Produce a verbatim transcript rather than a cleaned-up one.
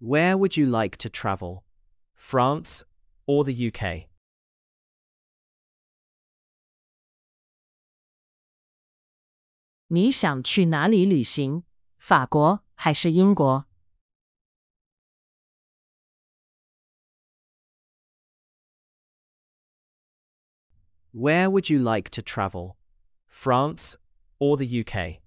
Where would you like to travel? France or the U K? 你想去哪里旅行？法国还是英国？ Where would you like to travel? France or the U K?